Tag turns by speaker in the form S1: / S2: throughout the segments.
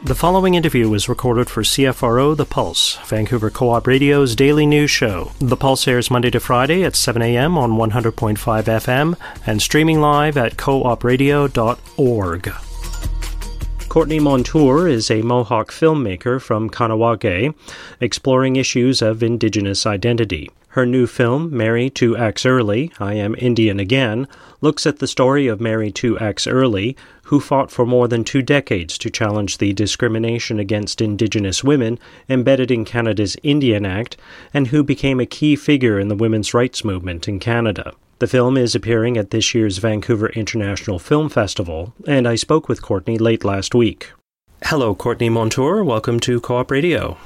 S1: The following interview was recorded for CFRO The Pulse, Vancouver Co-op Radio's daily news show. The Pulse airs Monday to Friday at 7 a.m. on 100.5 FM and streaming live at coopradio.org. Courtney Montour is a Mohawk filmmaker from Kahnawake, exploring issues of Indigenous identity. Her new film, Marry 2X Early, I Am Indian Again, looks at the story of Marry 2X Early, who fought for more than 2 decades to challenge the discrimination against Indigenous women embedded in Canada's Indian Act, and who became a key figure in the women's rights movement in Canada. The film is appearing at this year's Vancouver International Film Festival, and I spoke with Courtney late last week. Hello, Courtney Montour. Welcome to Co-op Radio.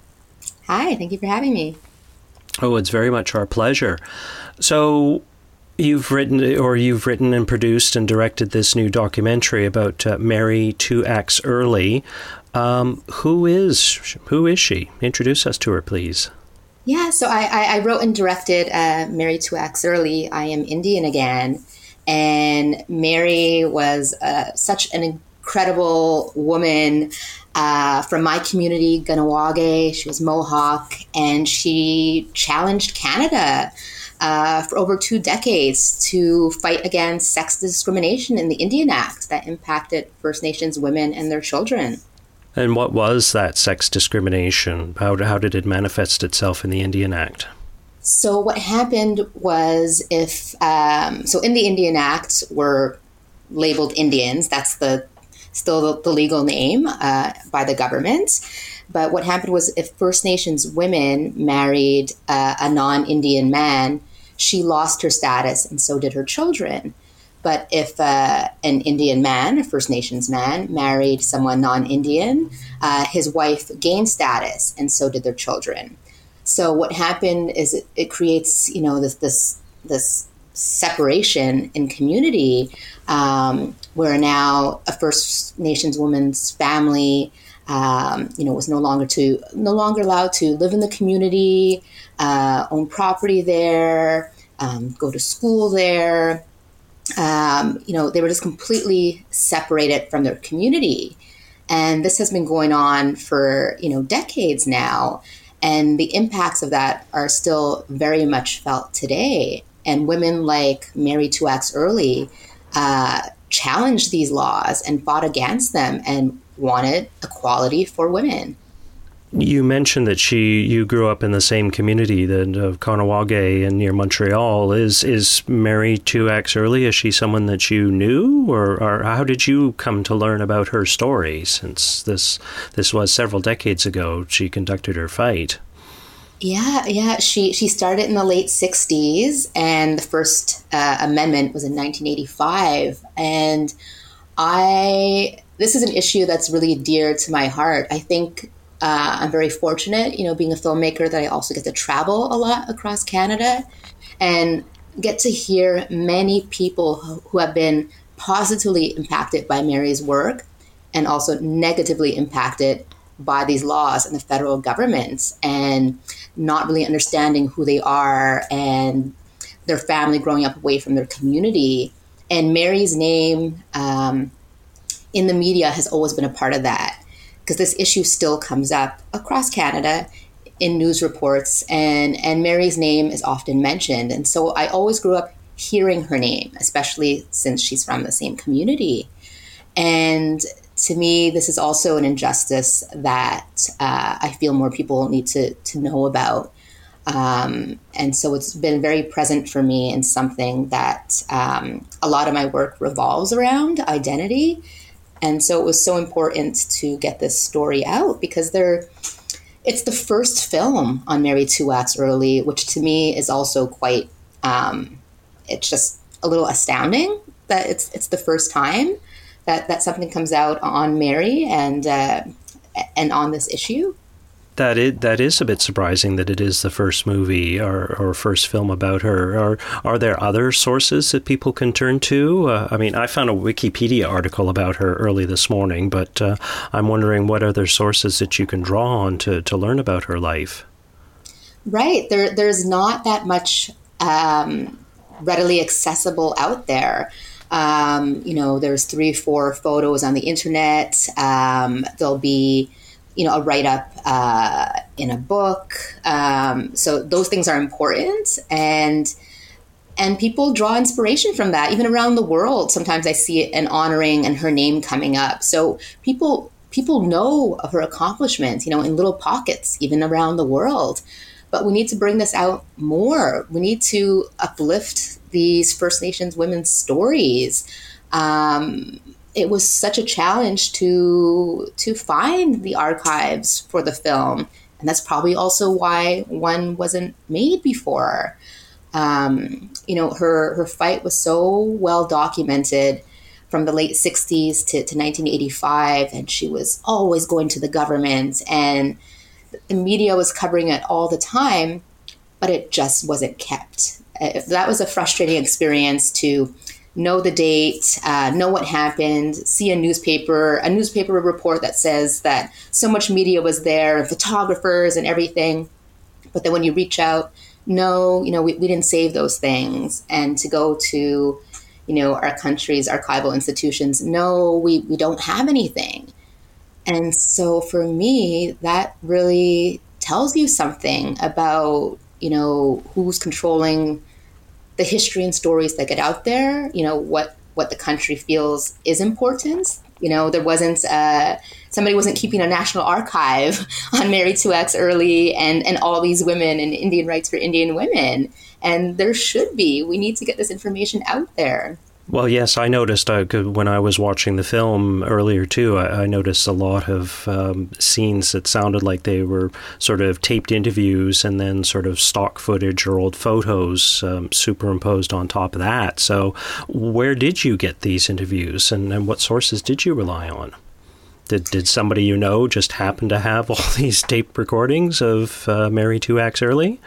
S2: Hi, thank you for having me.
S1: Oh, it's very much our pleasure. So, you've written and produced and directed this new documentary about Marry 2X Early. Who is she? Introduce us to her, please.
S2: Yeah, so I wrote and directed Marry 2X Early, I Am Indian Again. And Mary was such an incredible woman from my community, Kahnawake. She was Mohawk, and she challenged Canada for over 2 decades to fight against sex discrimination in the Indian Act that impacted First Nations women and their children.
S1: And what was that sex discrimination? How did it manifest itself in the Indian Act?
S2: So what happened was so in the Indian Act, we're labeled Indians. That's still the legal name by the government. But what happened was if First Nations women married a non-Indian man, she lost her status and so did her children. But if an Indian man, a First Nations man, married someone non-Indian, his wife gained status and so did their children. So what happened is it creates, this separation in community where now a First Nations woman's family, was no longer allowed to live in the community, own property there, go to school there. They were just completely separated from their community. And this has been going on for, decades now. And the impacts of that are still very much felt today. And women like Marry 2X Early challenged these laws and fought against them and wanted equality for women.
S1: You mentioned that you grew up in the same community of Kahnawake and near Montreal. Is Marry 2X Early, is she someone that you knew? Or how did you come to learn about her story, since this was several decades ago she conducted her fight?
S2: Yeah. She started in the late 60s, and the first amendment was in 1985. And this is an issue that's really dear to my heart. I think I'm very fortunate, being a filmmaker, that I also get to travel a lot across Canada and get to hear many people who have been positively impacted by Mary's work and also negatively impacted by these laws and the federal government, and not really understanding who they are and their family growing up away from their community. And Mary's name in the media has always been a part of that, because this issue still comes up across Canada in news reports, and Mary's name is often mentioned. And so I always grew up hearing her name, especially since she's from the same community. And to me, this is also an injustice that I feel more people need to know about. And so it's been very present for me, and something that a lot of my work revolves around identity. And so it was so important to get this story out, because it's the first film on Marry 2X Early, which to me is also quite, it's just a little astounding that it's the first time that something comes out on Mary and on this issue.
S1: That is a bit surprising that it is the first movie or first film about her. Are there other sources that people can turn to? I found a Wikipedia article about her early this morning, but I'm wondering what other sources that you can draw on to learn about her life.
S2: Right. There's not that much readily accessible out there. There's 3-4 photos on the internet. There'll be, a write-up in a book. So those things are important. And people draw inspiration from that, even around the world. Sometimes I see an honoring and her name coming up. So people know of her accomplishments, in little pockets, even around the world. But we need to bring this out more. We need to uplift these First Nations women's stories. It was such a challenge to find the archives for the film. And that's probably also why one wasn't made before. Her fight was so well documented from the late 60s to 1985, and she was always going to the government, and the media was covering it all the time, but it just wasn't kept. That was a frustrating experience to know the date, know what happened, see a newspaper report that says that so much media was there, and photographers and everything, but then when you reach out, no, we didn't save those things. And to go to, our country's archival institutions, no, we don't have anything. And so for me, that really tells you something about, who's controlling the history and stories that get out there, what the country feels is important. There wasn't, somebody wasn't keeping a national archive on Mary 2X Early and all these women and Indian rights for Indian women. And there should be. We need to get this information out there.
S1: Well, yes, I noticed when I was watching the film earlier, too, I noticed a lot of scenes that sounded like they were sort of taped interviews and then sort of stock footage or old photos superimposed on top of that. So where did you get these interviews and what sources did you rely on? Did somebody just happen to have all these tape recordings of Mary 2X Early?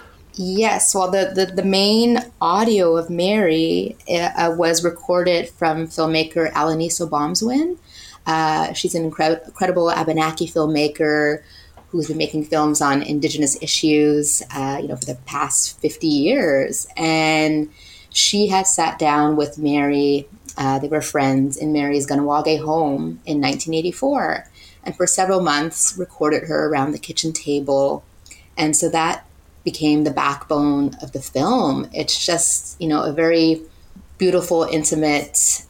S2: Yes, well, the main audio of Mary was recorded from filmmaker Alaniso Bomswin. She's an incredible Abenaki filmmaker who's been making films on Indigenous issues, for the past 50 years. And she had sat down with Mary. They were friends in Mary's Kahnawake home in 1984, and for several months recorded her around the kitchen table. And so that became the backbone of the film. It's just, a very beautiful, intimate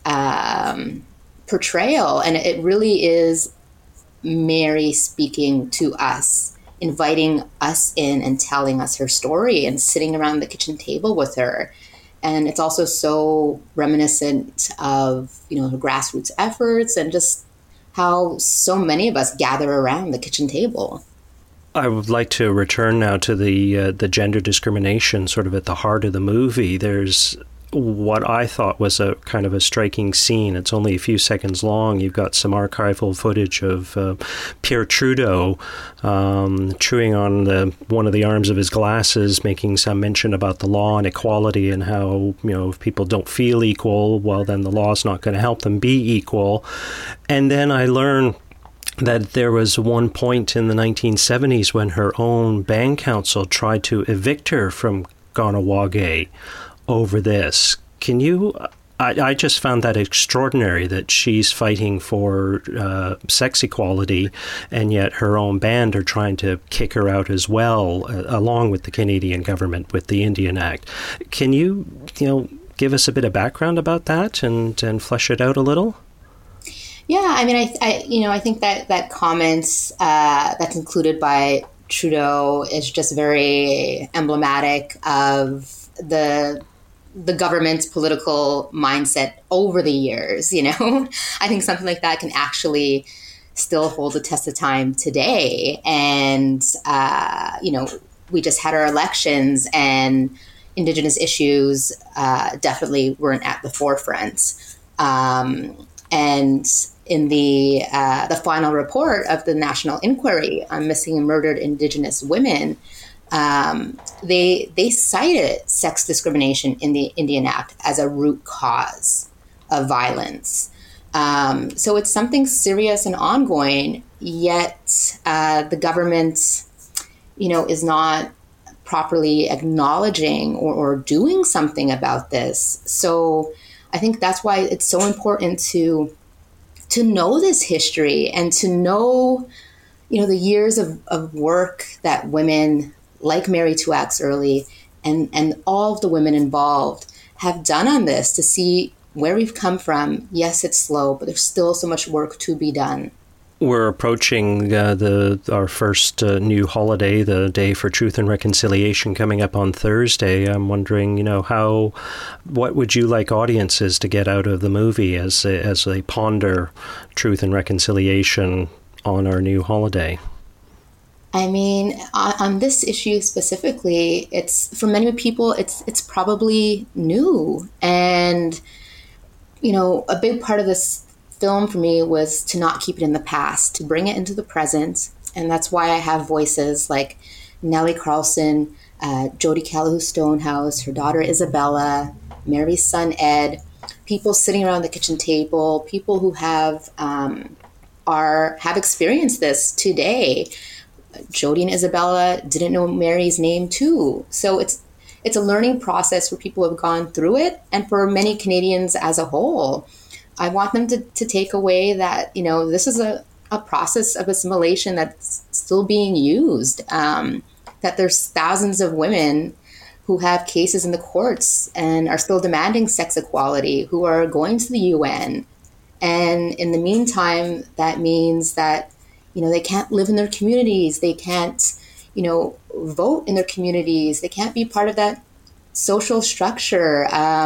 S2: portrayal. And it really is Mary speaking to us, inviting us in and telling us her story and sitting around the kitchen table with her. And it's also so reminiscent of, her grassroots efforts and just how so many of us gather around the kitchen table.
S1: I would like to return now to the gender discrimination sort of at the heart of the movie. There's what I thought was a kind of a striking scene. It's only a few seconds long. You've got some archival footage of Pierre Trudeau chewing on one of the arms of his glasses, making some mention about the law and equality and how, if people don't feel equal, well, then the law's not going to help them be equal. And then I learned that there was one point in the 1970s when her own band council tried to evict her from Kahnawake over this. Can you... I just found that extraordinary that she's fighting for sex equality, and yet her own band are trying to kick her out as well, along with the Canadian government with the Indian Act. Can you, give us a bit of background about that and flesh it out a little?
S2: Yeah, I mean, I think that comment that's included by Trudeau is just very emblematic of the government's political mindset over the years. I think something like that can actually still hold the test of time today. And we just had our elections, and Indigenous issues definitely weren't at the forefront. And in the final report of the National Inquiry on Missing and Murdered Indigenous Women, they cited sex discrimination in the Indian Act as a root cause of violence. So it's something serious and ongoing, yet the government, is not properly acknowledging or doing something about this. So I think that's why it's so important to know this history and to know, the years of work that women like Mary Two Axe Early and all of the women involved have done on this, to see where we've come from. Yes, it's slow, but there's still so much work to be done.
S1: We're approaching our first new holiday, the Day for Truth and Reconciliation, coming up on Thursday. I'm wondering, what would you like audiences to get out of the movie as they ponder truth and reconciliation on our new holiday?
S2: I mean, on this issue specifically, it's, for many people, it's probably new. And, a big part of this film for me was to not keep it in the past, to bring it into the present. And that's why I have voices like Nellie Carlson, Jodi Calahoo Stonehouse, her daughter Isabella, Mary's son Ed, people sitting around the kitchen table, people who have experienced this today. Jodi and Isabella didn't know Mary's name too. So it's a learning process for people who have gone through it, and for many Canadians as a whole. I want them to take away that, this is a process of assimilation that's still being used, that there's thousands of women who have cases in the courts and are still demanding sex equality, who are going to the UN. And in the meantime, that means that, they can't live in their communities. They can't, vote in their communities. They can't be part of that social structure.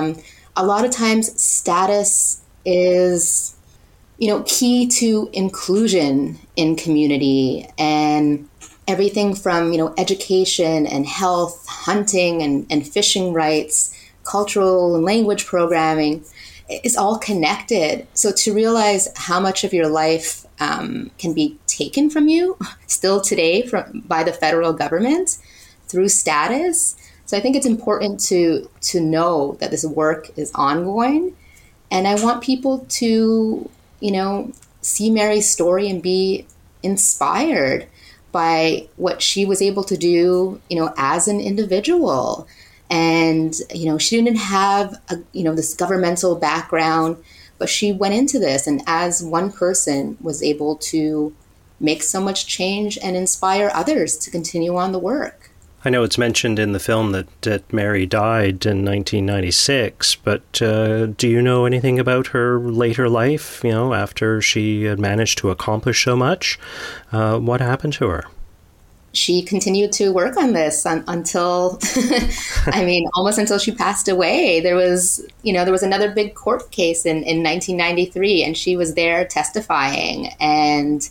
S2: A lot of times status is, key to inclusion in community, and everything from, education and health, hunting and fishing rights, cultural and language programming is all connected. So to realize how much of your life can be taken from you still today by the federal government through status. So I think it's important to know that this work is ongoing. And I want people to, see Mary's story and be inspired by what she was able to do, as an individual. And, she didn't have, this governmental background, but she went into this and as one person was able to make so much change and inspire others to continue on the work.
S1: I know it's mentioned in the film that Mary died in 1996, but do you know anything about her later life, after she had managed to accomplish so much? What happened to her?
S2: She continued to work on this until, almost until she passed away. There was another big court case in 1993, and she was there testifying and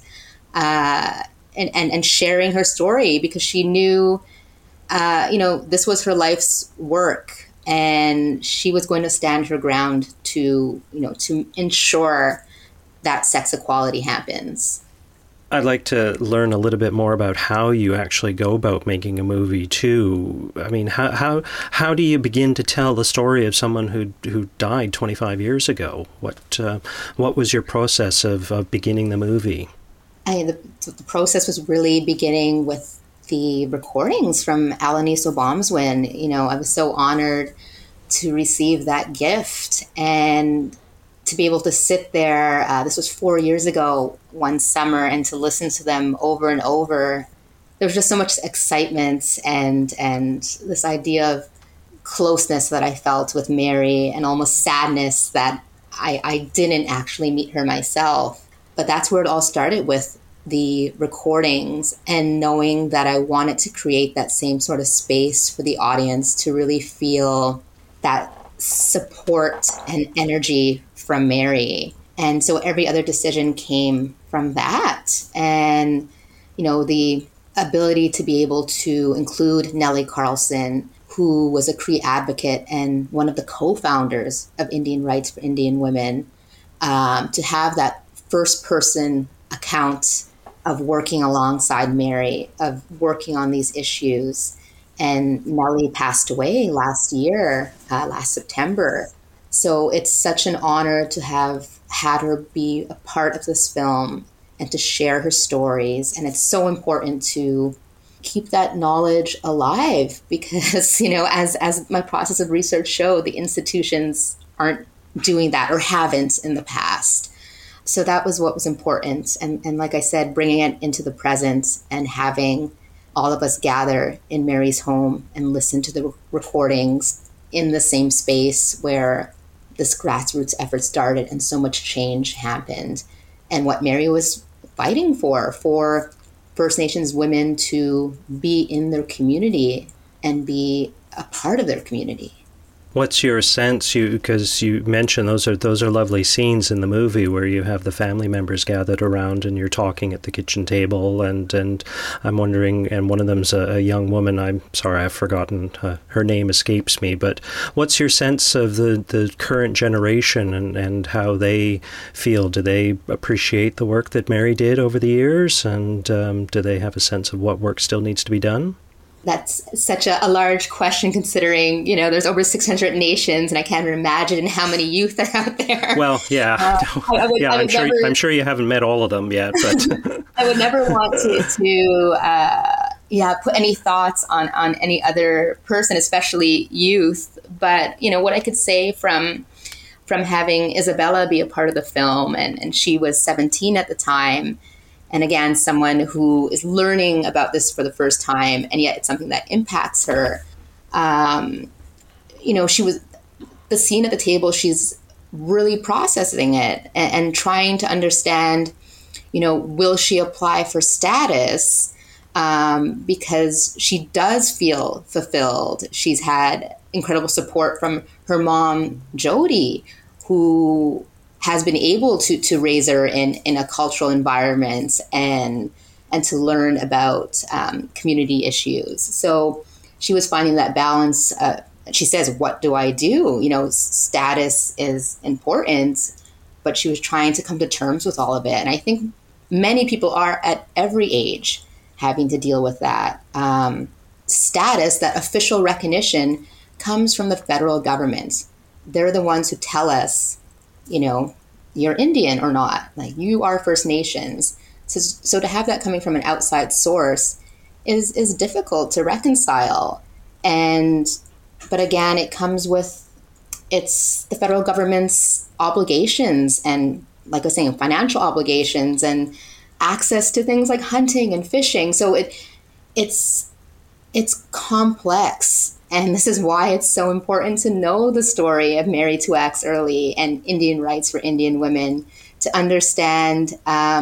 S2: sharing her story, because she knew, this was her life's work, and she was going to stand her ground to ensure that sex equality happens.
S1: I'd like to learn a little bit more about how you actually go about making a movie too. I mean, how do you begin to tell the story of someone who died 25 years ago? What was your process of beginning the movie?
S2: The process was really beginning with the recordings from Alanis Obomsawin. I was so honored to receive that gift and to be able to sit there. This was 4 years ago, one summer, and to listen to them over and over. There was just so much excitement and this idea of closeness that I felt with Mary, and almost sadness that I didn't actually meet her myself. But that's where it all started, with the recordings and knowing that I wanted to create that same sort of space for the audience to really feel that support and energy from Mary. And so every other decision came from that. And, the ability to be able to include Nellie Carlson, who was a Cree advocate and one of the co-founders of Indian Rights for Indian Women, to have that first person account of working alongside Mary, of working on these issues. And Nellie passed away last September. So it's such an honor to have had her be a part of this film and to share her stories. And it's so important to keep that knowledge alive, because, as my process of research showed, the institutions aren't doing that or haven't in the past. So that was what was important. And like I said, bringing it into the present and having all of us gather in Mary's home and listen to the recordings in the same space where this grassroots effort started and so much change happened. And what Mary was fighting for First Nations women to be in their community and be a part of their community.
S1: What's your sense? Because you mentioned those are lovely scenes in the movie where you have the family members gathered around and you're talking at the kitchen table, and I'm wondering, and one of them's a young woman. I'm sorry, I've forgotten her name, escapes me. But what's your sense of the current generation and how they feel? Do they appreciate the work that Mary did over the years, and do they have a sense of what work still needs to be done?
S2: That's such a large question, considering, there's over 600 nations, and I can't imagine how many youth are out there.
S1: Well, yeah. I'm sure you haven't met all of them yet, but
S2: I would never want to put any thoughts on any other person, especially youth. But, what I could say from having Isabella be a part of the film, and she was 17 at the time, and again, someone who is learning about this for the first time, and yet it's something that impacts her. She was the scene at the table. She's really processing it and trying to understand, will she apply for status? Because she does feel fulfilled. She's had incredible support from her mom, Jody, who has been able to raise her in a cultural environment and to learn about community issues. So she was finding that balance. She says, what do I do? Status is important, but she was trying to come to terms with all of it. And I think many people are at every age having to deal with that. Status, that official recognition, comes from the federal government. They're the ones who tell us, you're Indian or not, like you are First Nations. So to have that coming from an outside source is difficult to reconcile. But again, it comes with, it's the federal government's obligations and, like I was saying, financial obligations and access to things like hunting and fishing. So it's complex. And this is why it's so important to know the story of Mary Tuax Early and Indian rights for Indian women, to understand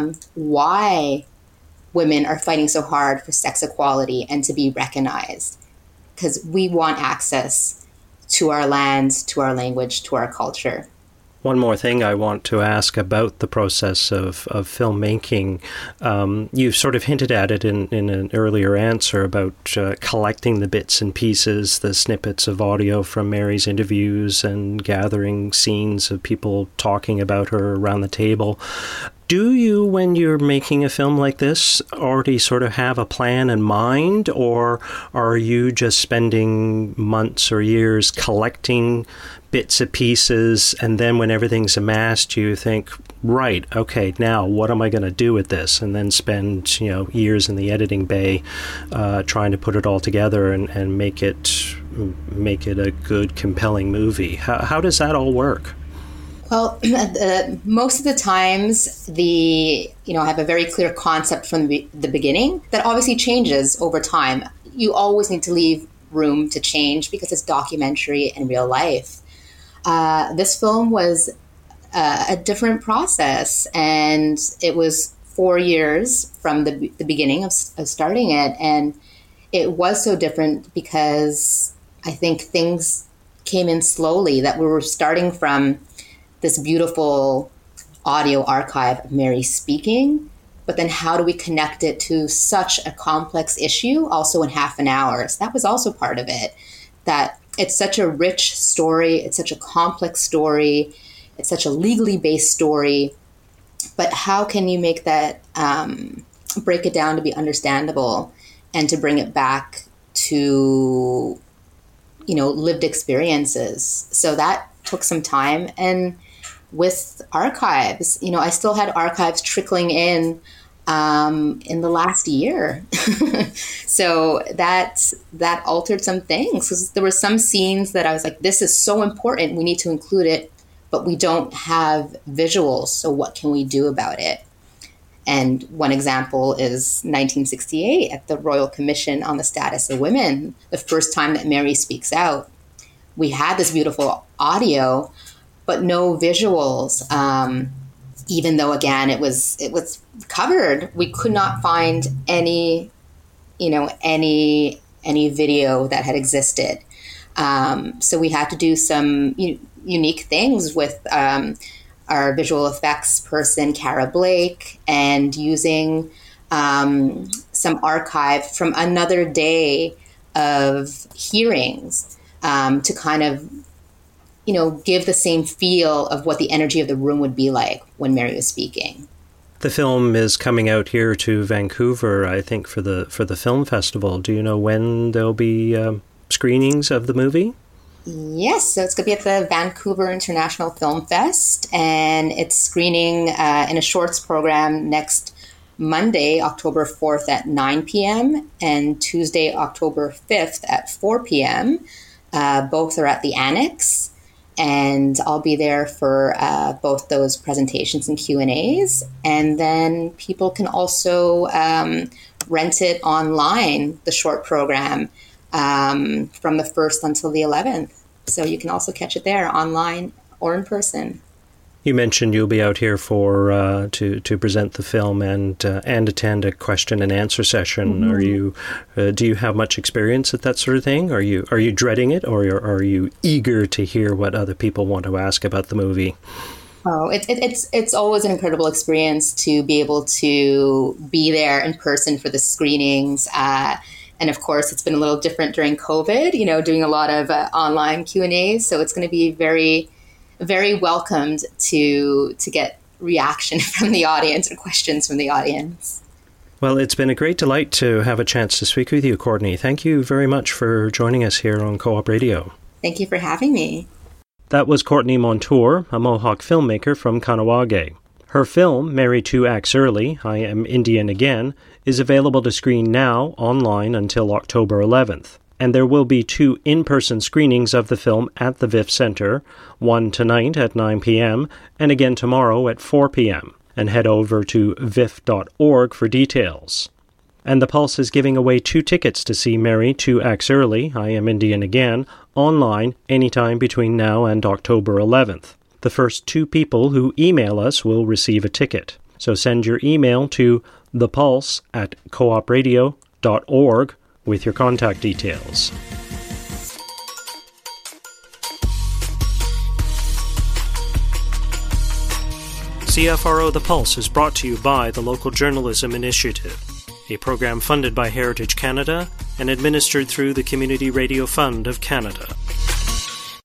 S2: why women are fighting so hard for sex equality and to be recognized. Because we want access to our lands, to our language, to our culture.
S1: One more thing I want to ask about the process of filmmaking. You sort of hinted at it in an earlier answer about collecting the bits and pieces, the snippets of audio from Mary's interviews and gathering scenes of people talking about her around the table. Do you, when you're making a film like this, already sort of have a plan in mind, or are you just spending months or years collecting bits and pieces, and then when everything's amassed, you think, right, okay, now what am I going to do with this? And then spend, years in the editing bay trying to put it all together and make it a good, compelling movie. How does that all work?
S2: Well, most of the times, I have a very clear concept from the beginning that obviously changes over time. You always need to leave room to change because it's documentary and real life. This film was a different process, and it was 4 years from the beginning of starting it. And it was so different because I think things came in slowly, that we were starting from this beautiful audio archive of Mary speaking, but then how do we connect it to such a complex issue also in half an hour? So that was also part of it, that it's such a rich story, it's such a complex story, it's such a legally based story, but how can you make that, break it down to be understandable and to bring it back to, lived experiences? So that took some time. And with archives, I still had archives trickling in the last year. So that altered some things, because there were some scenes that I was like, this is so important, we need to include it but we don't have visuals. So what can we do about it? And one example is 1968 at the Royal Commission on the Status of Women, the first time that Mary speaks out. We had this beautiful audio, but no visuals. Even though, again, it was covered, we could not find any video that had existed. So we had to do some unique things with our visual effects person, Cara Blake, and using some archive from another day of hearings to kind of, give the same feel of what the energy of the room would be like when Mary was speaking.
S1: The film is coming out here to Vancouver, I think, for the film festival. Do you know when there'll be screenings of the movie?
S2: Yes, so it's going to be at the Vancouver International Film Fest, and it's screening in a shorts program next Monday, October 4th at 9 p.m. and Tuesday, October 5th at 4 p.m. Both are at the Annex, and I'll be there for both those presentations and Q&As. And then people can also rent it online, the short program, from the 1st until the 11th. So you can also catch it there online or in person.
S1: You mentioned you'll be out here for to present the film and attend a question and answer session. Mm-hmm. Are you do you have much experience at that sort of thing? Are you dreading it, or are you eager to hear what other people want to ask about the movie?
S2: Oh, it's always an incredible experience to be able to be there in person for the screenings. And of course, it's been a little different during COVID, doing a lot of online Q&As. So it's going to be very, very welcomed to get reaction from the audience or questions from the audience.
S1: Well, it's been a great delight to have a chance to speak with you, Courtney. Thank you very much for joining us here on Co-op Radio.
S2: Thank you for having me.
S1: That was Courtney Montour, a Mohawk filmmaker from Kahnawake. Her film, Mary 2 Acts Early, I Am Indian Again, is available to screen now online until October 11th. And there will be 2 in-person screenings of the film at the VIFF Centre, one tonight at 9 p.m. and again tomorrow at 4 p.m. And head over to viff.org for details. And the Pulse is giving away 2 tickets to see Mary 2 Acts Early, I Am Indian Again, online anytime between now and October 11th. The first 2 people who email us will receive a ticket. So send your email to thepulse@coopradio.org with your contact details. CFRO The Pulse is brought to you by the Local Journalism Initiative, a program funded by Heritage Canada and administered through the Community Radio Fund of Canada.